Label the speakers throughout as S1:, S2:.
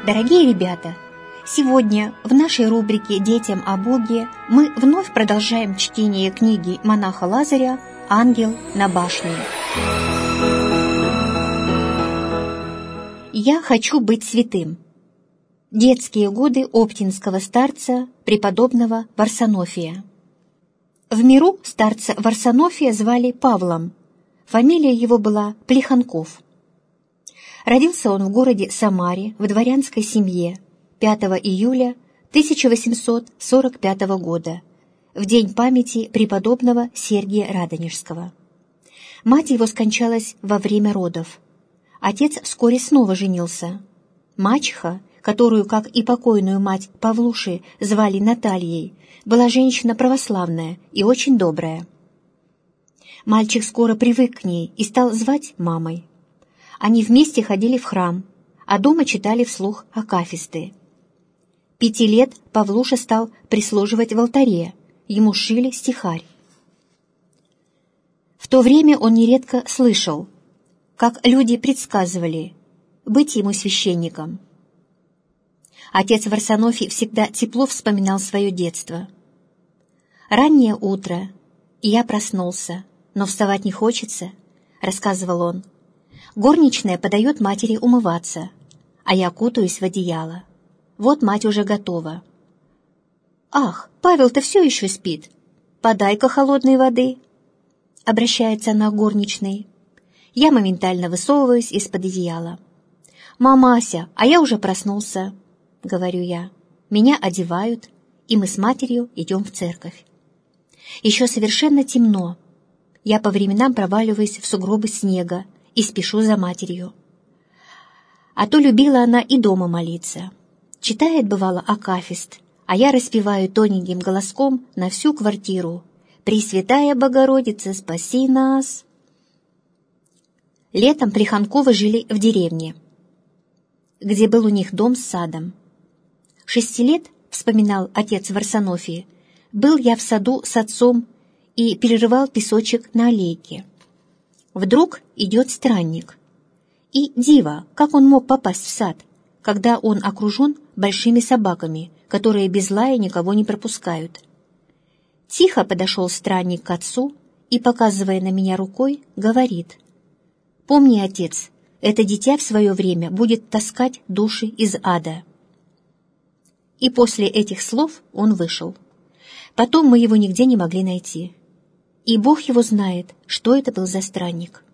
S1: Дорогие ребята, сегодня в нашей рубрике «Детям о Боге» мы вновь продолжаем чтение книги монаха Лазаря «Ангел на башне». «Я хочу быть святым». Детские годы оптинского старца, преподобного Варсонофия. В миру старца Варсонофия звали Павлом, фамилия его была Плеханков. Родился он в городе Самаре в дворянской семье 5 июля 1845 года, в день памяти преподобного Сергия Радонежского. Мать его скончалась во время родов. Отец вскоре снова женился. Мачеха, которую, как и покойную мать Павлуши, звали Натальей, была женщина православная и очень добрая. Мальчик скоро привык к ней и стал звать мамой. Они вместе ходили в храм, а дома читали вслух акафисты. 5 лет Павлуша стал прислуживать в алтаре, ему шили стихарь. В то время он нередко слышал, как люди предсказывали быть ему священником. Отец Варсонофий всегда тепло вспоминал свое детство. «Раннее утро, и я проснулся, но вставать не хочется», — рассказывал он. «Горничная подает матери умываться, а я кутаюсь в одеяло. Вот мать уже готова. «Ах, Павел-то все еще спит. Подай-ка холодной воды», — обращается она к горничной. Я моментально высовываюсь из-под одеяла. «Мамася, а я уже проснулся», — говорю я. Меня одевают, и мы с матерью идем в церковь. Еще совершенно темно. Я по временам проваливаюсь в сугробы снега и спешу за матерью. А то любила она и дома молиться. Читает, бывало, акафист, а я распеваю тоненьким голоском на всю квартиру: «Пресвятая Богородица, спаси нас!» Летом Плеханковы жили в деревне, где был у них дом с садом. 6 лет, вспоминал отец Варсонофий, был я в саду с отцом и перерывал песочек на аллейке. Вдруг идет странник. И диво, как он мог попасть в сад, когда он окружен большими собаками, которые без лая никого не пропускают. Тихо подошел странник к отцу и, показывая на меня рукой, говорит: «Помни, отец, это дитя в свое время будет таскать души из ада». И после этих слов он вышел. Потом мы его нигде не могли найти. И Бог его знает, что это был за странник.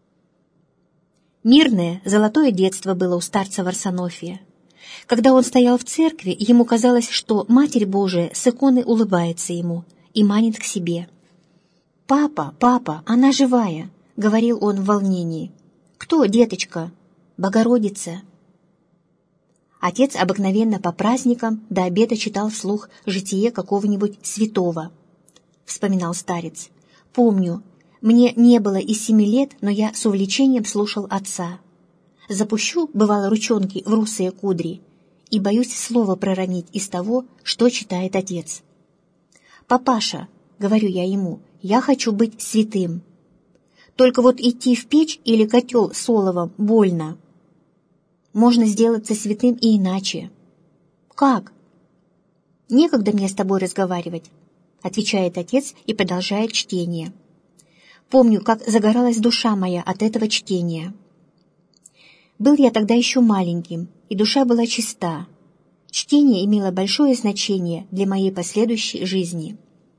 S1: Мирное, золотое детство было у старца Варсонофия. Когда он стоял в церкви, ему казалось, что Матерь Божия с иконы улыбается ему и манит к себе. «Папа, папа, она живая», — говорил он в волнении. «Кто, деточка?» «Богородица». Отец обыкновенно по праздникам до обеда читал вслух житие какого-нибудь святого. Вспоминал старец. «Помню, мне не было и 7 лет, но я с увлечением слушал отца. Запущу, бывало, ручонки в русые кудри и боюсь слова проронить из того, что читает отец. «Папаша», — говорю я ему, — «я хочу быть святым. Только вот идти в печь или котел с оловом больно. Можно сделаться святым и иначе». «Как?» «Некогда мне с тобой разговаривать», — отвечает отец и продолжает чтение. Помню, как загоралась душа моя от этого чтения. Был я тогда еще маленьким, и душа была чиста. Чтение имело большое значение для моей последующей жизни.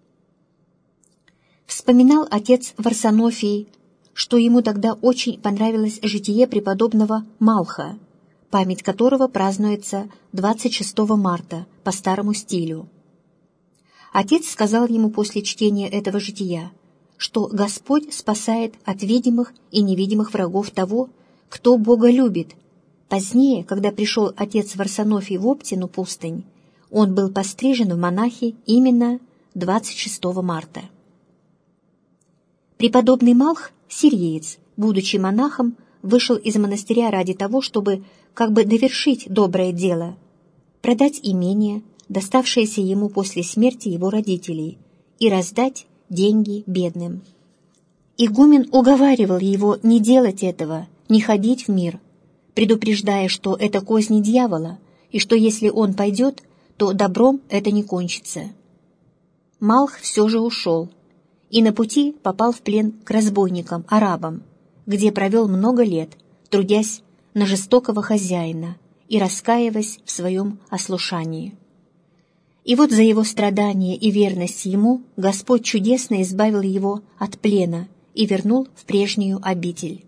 S1: Вспоминал отец Варсонофий, что ему тогда очень понравилось житие преподобного Малха, память которого празднуется 26 марта по старому стилю. Отец сказал ему после чтения этого жития, что Господь спасает от видимых и невидимых врагов того, кто Бога любит. Позднее, когда пришел отец Варсонофий в Оптину пустынь, он был пострижен в монахи именно 26 марта. Преподобный Малх, сириец, будучи монахом, вышел из монастыря ради того, чтобы как бы довершить доброе дело, продать имение, доставшееся ему после смерти его родителей, и раздать деньги бедным. Игумен уговаривал его не делать этого, не ходить в мир, предупреждая, что это козни дьявола, и что если он пойдет, то добром это не кончится. Малх все же ушел, и на пути попал в плен к разбойникам, арабам, где провел много лет, трудясь на жестокого хозяина и раскаиваясь в своем ослушании. И вот за его страдания и верность ему Господь чудесно избавил его от плена и вернул в прежнюю обитель.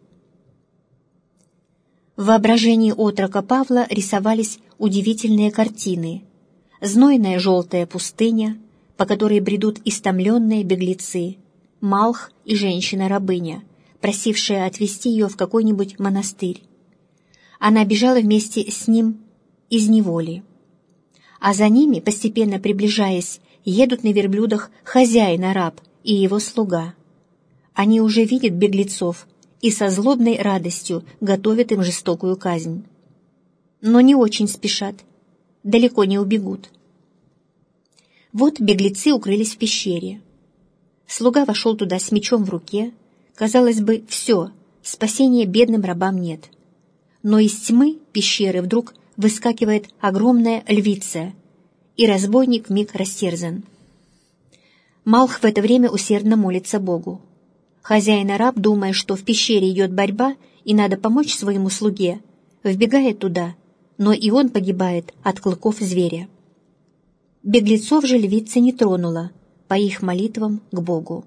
S1: В воображении отрока Павла рисовались удивительные картины. Знойная желтая пустыня, по которой бредут истомленные беглецы, Малх и женщина-рабыня, просившая отвезти ее в какой-нибудь монастырь. Она бежала вместе с ним из неволи. А за ними, постепенно приближаясь, едут на верблюдах хозяин-араб и его слуга. Они уже видят беглецов и со злобной радостью готовят им жестокую казнь. Но не очень спешат, далеко не убегут. Вот беглецы укрылись в пещере. Слуга вошел туда с мечом в руке. Казалось бы, все, спасения бедным рабам нет. Но из тьмы пещеры вдруг выскакивает огромная львица, и разбойник вмиг растерзан. Малх в это время усердно молится Богу. Хозяин-араб, думая, что в пещере идет борьба и надо помочь своему слуге, вбегает туда, но и он погибает от клыков зверя. Беглецов же львица не тронула, по их молитвам к Богу.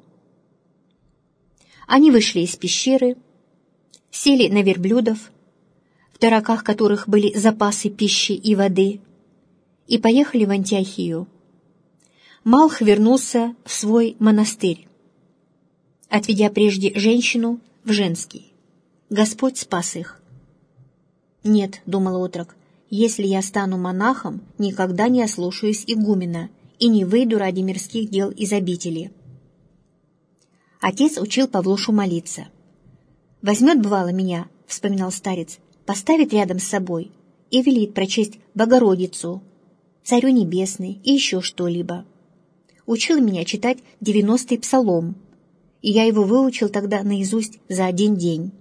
S1: Они вышли из пещеры, сели на верблюдов, в тараках которых были запасы пищи и воды, и поехали в Антиохию. Малх вернулся в свой монастырь, отведя прежде женщину в женский. Господь спас их. «Нет, — думал отрок, — если я стану монахом, никогда не ослушаюсь игумена и не выйду ради мирских дел из обители». Отец учил Павлушу молиться. «Возьмет, бывало, меня, — вспоминал старец, — поставит рядом с собой и велит прочесть Богородицу, Царю Небесный и еще что-либо. Учил меня читать 90-й псалом, и я его выучил тогда наизусть за один день».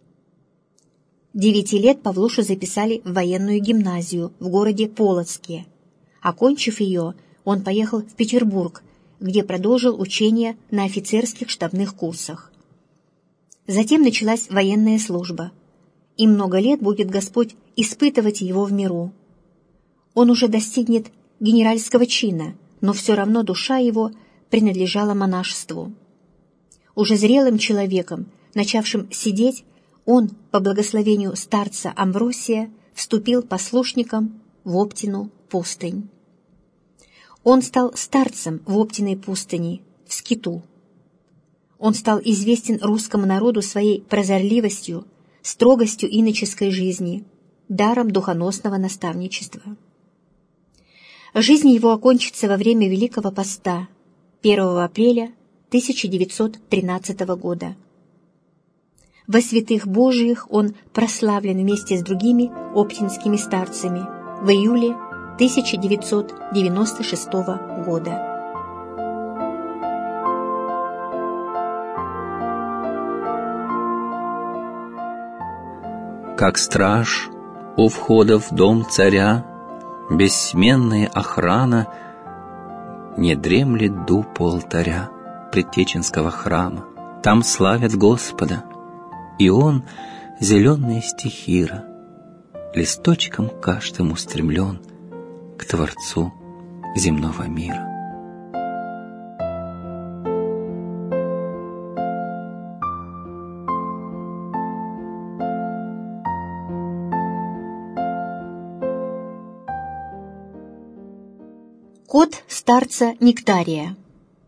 S1: 9 лет Павлушу записали в военную гимназию в городе Полоцке. Окончив ее, он поехал в Петербург, где продолжил учение на офицерских штабных курсах. Затем началась военная служба, и много лет будет Господь испытывать его в миру. Он уже достигнет генеральского чина, но все равно душа его принадлежала монашеству. Уже зрелым человеком, начавшим сидеть, он, по благословению старца Амвросия, вступил послушником в Оптину пустынь. Он стал старцем в Оптиной пустыни, в скиту. Он стал известен русскому народу своей прозорливостью, строгостью иноческой жизни, даром духоносного наставничества. Жизнь его окончится во время Великого Поста, 1 апреля 1913 года. Во святых Божиих он прославлен вместе с другими оптинскими старцами в июле 1996 года.
S2: Как страж у входа в дом царя, бессменная охрана, не дремлет дуб у алтаря предтеченского храма. Там славят Господа, и Он, зеленая стихира, листочком каждым устремлен к Творцу земного мира.
S1: Кот старца Нектария.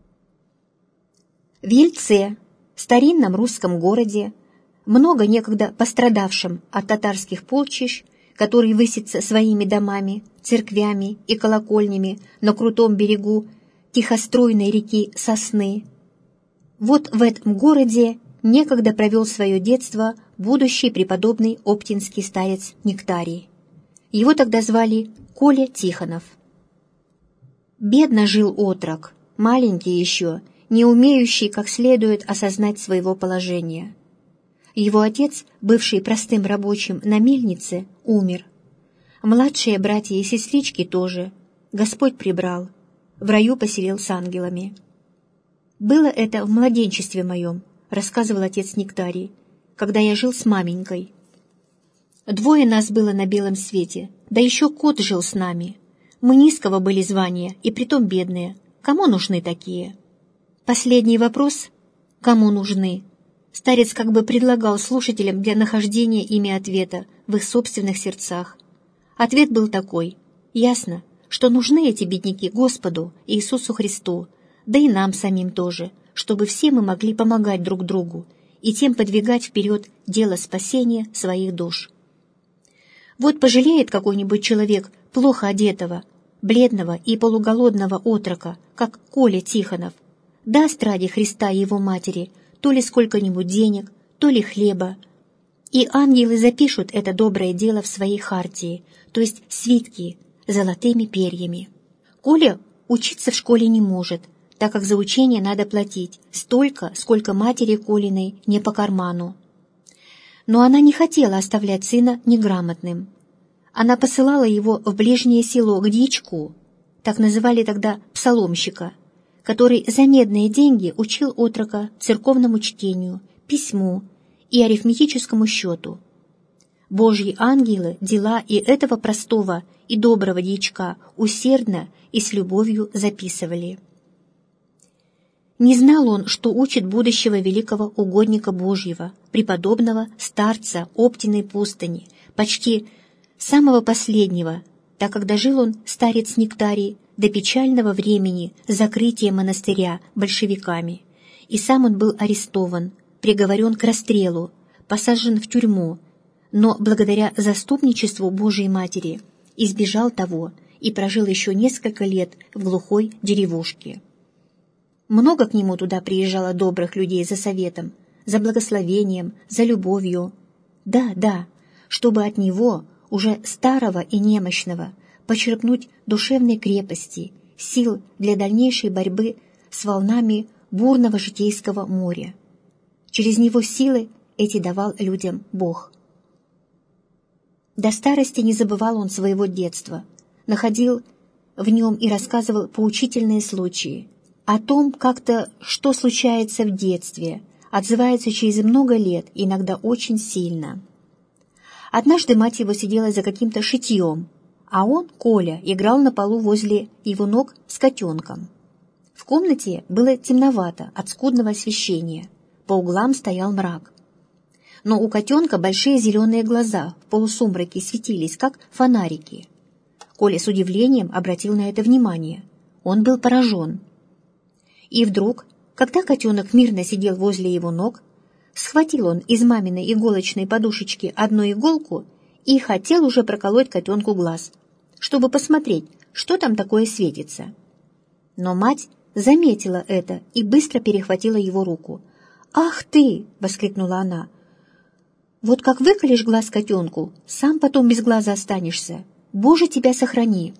S1: В Ельце, старинном русском городе, много некогда пострадавшим от татарских полчищ, который высится своими домами, церквями и колокольнями на крутом берегу тихоструйной реки Сосны. Вот в этом городе некогда провел свое детство будущий преподобный оптинский старец Нектарий. Его тогда звали Коля Тихонов. Бедно жил отрок, маленький еще, не умеющий как следует осознать своего положения. Его отец, бывший простым рабочим на мельнице, умер. Младшие братья и сестрички тоже. Господь прибрал, в раю поселил с ангелами. «Было это в младенчестве моем», — рассказывал отец Нектарий, «когда я жил с маменькой. 2 нас было на белом свете, да еще кот жил с нами. Мы низкого были звания, и притом бедные. Кому нужны такие?» Последний вопрос «Кому нужны?» старец как бы предлагал слушателям для нахождения ими ответа в их собственных сердцах. Ответ был такой: ясно, что нужны эти бедняки Господу Иисусу Христу, да и нам самим тоже, чтобы все мы могли помогать друг другу и тем подвигать вперед дело спасения своих душ. Вот пожалеет какой-нибудь человек плохо одетого, бледного и полуголодного отрока, как Коля Тихонов, даст ради Христа и его матери то ли сколько-нибудь денег, то ли хлеба, и ангелы запишут это доброе дело в своей хартии, то есть свитки, золотыми перьями. Коля учиться в школе не может, так как за учение надо платить столько, сколько матери Колиной не по карману. Но она не хотела оставлять сына неграмотным. Она посылала его в ближнее село к дьячку, так называли тогда псаломщика, который за медные деньги учил отрока церковному чтению, письму и арифметическому счету. Божьи ангелы дела и этого простого и доброго дьячка усердно и с любовью записывали. Не знал он, что учит будущего великого угодника Божьего, преподобного старца Оптиной пустыни, почти самого последнего, так как дожил он, старец Нектарий, до печального времени закрытия монастыря большевиками, и сам он был арестован, приговорен к расстрелу, посажен в тюрьму, но благодаря заступничеству Божией Матери избежал того и прожил еще несколько лет в глухой деревушке. Много к нему туда приезжало добрых людей за советом, за благословением, за любовью. Да, чтобы от него, уже старого и немощного, почерпнуть душевной крепости, сил для дальнейшей борьбы с волнами бурного житейского моря. Через него силы эти давал людям Бог. До старости не забывал он своего детства, находил в нем и рассказывал поучительные случаи о том, как-то, что случается в детстве, отзывается через много лет, иногда очень сильно. Однажды мать его сидела за каким-то шитьем, а он, Коля, играл на полу возле его ног с котенком. В комнате было темновато от скудного освещения, по углам стоял мрак. Но у котенка большие зеленые глаза в полусумраке светились, как фонарики. Коля с удивлением обратил на это внимание. Он был поражен. И вдруг, когда котенок мирно сидел возле его ног, схватил он из маминой иголочной подушечки одну иголку и хотел уже проколоть котенку глаз, чтобы посмотреть, что там такое светится. Но мать заметила это и быстро перехватила его руку. «Ах ты!» — воскликнула она. «Вот как выколешь глаз котенку, сам потом без глаза останешься. Боже, тебя сохрани!»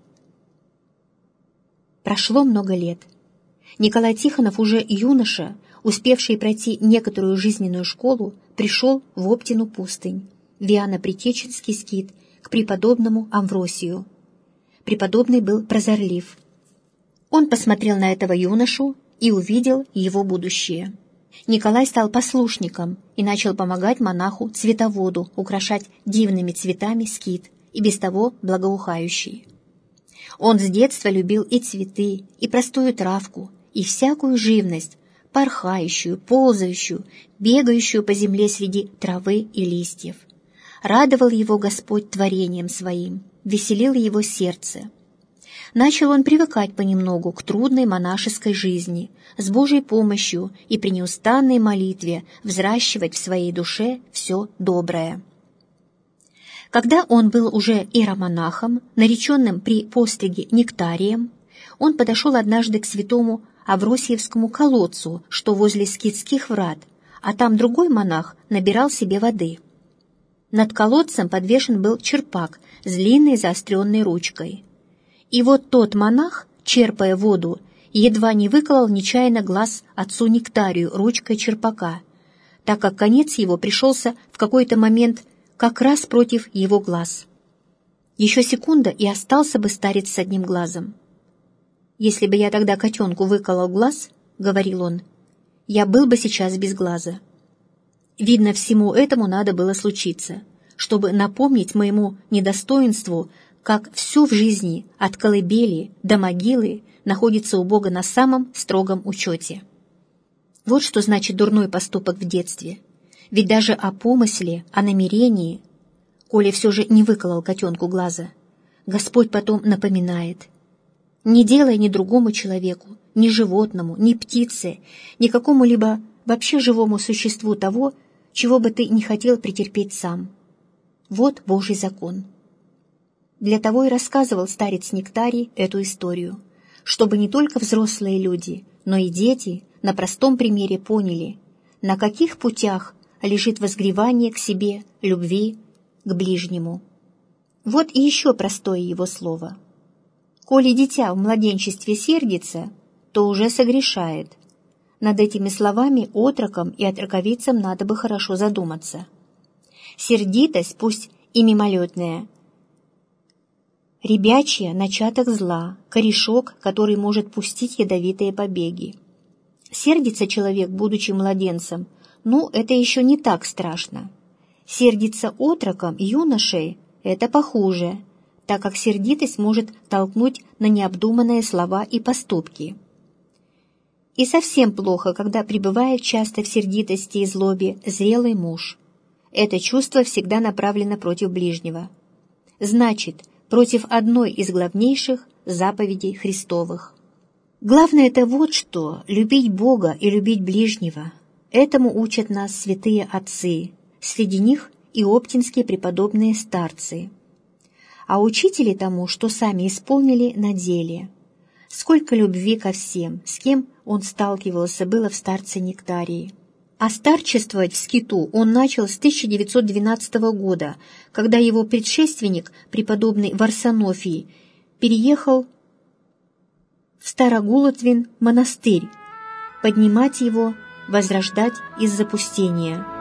S1: Прошло много лет. Николай Тихонов, уже юноша, успевший пройти некоторую жизненную школу, пришел в Оптину пустынь, в Иоанно-Притеченский скит, к преподобному Амвросию. Преподобный был прозорлив. Он посмотрел на этого юношу и увидел его будущее. Николай стал послушником и начал помогать монаху-цветоводу украшать дивными цветами скит, и без того благоухающий. Он с детства любил и цветы, и простую травку, и всякую живность, порхающую, ползающую, бегающую по земле среди травы и листьев. Радовал его Господь творением своим, веселил его сердце. Начал он привыкать понемногу к трудной монашеской жизни, с Божьей помощью и при неустанной молитве взращивать в своей душе все доброе. Когда он был уже иеромонахом, нареченным при постриге Нектарием, он подошел однажды к святому Авросиевскому колодцу, что возле скитских врат, а там другой монах набирал себе воды. Над колодцем подвешен был черпак с длинной заостренной ручкой. И вот тот монах, черпая воду, едва не выколол нечаянно глаз отцу Нектарию ручкой черпака, так как конец его пришелся в какой-то момент как раз против его глаз. Еще секунда, и остался бы старец с одним глазом. «Если бы я тогда котенку выколол глаз, — говорил он, — я был бы сейчас без глаза». Видно, всему этому надо было случиться, чтобы напомнить моему недостоинству, как все в жизни, от колыбели до могилы, находится у Бога на самом строгом учете. Вот что значит дурной поступок в детстве. Ведь даже о помысле, о намерении, коли все же не выколол котенку глаза, Господь потом напоминает: не делай ни другому человеку, ни животному, ни птице, ни какому-либо вообще живому существу того, чего бы ты не хотел претерпеть сам. Вот Божий закон. Для того и рассказывал старец Нектарий эту историю, чтобы не только взрослые люди, но и дети на простом примере поняли, на каких путях лежит возгревание к себе любви к ближнему. Вот и еще простое его слово. «Коли дитя в младенчестве сердится, то уже согрешает». Над этими словами отрокам и отроковицам надо бы хорошо задуматься. Сердитость, пусть и мимолетная, ребячья начаток зла, корешок, который может пустить ядовитые побеги. Сердится человек, будучи младенцем, это еще не так страшно. Сердиться отроком, юношей – это похуже, так как сердитость может толкнуть на необдуманные слова и поступки. И совсем плохо, когда пребывает часто в сердитости и злобе зрелый муж. Это чувство всегда направлено против ближнего. Значит, против одной из главнейших заповедей Христовых. Главное это вот что: любить Бога и любить ближнего. Этому учат нас святые отцы, среди них и оптинские преподобные старцы. А учители тому, что сами исполнили на деле. Сколько любви ко всем, с кем он сталкивался, было в старце Нектарии. А старчествовать в скиту он начал с 1912 года, когда его предшественник, преподобный Варсонофий, переехал в Старогулотвин монастырь, поднимать его, возрождать из запустения.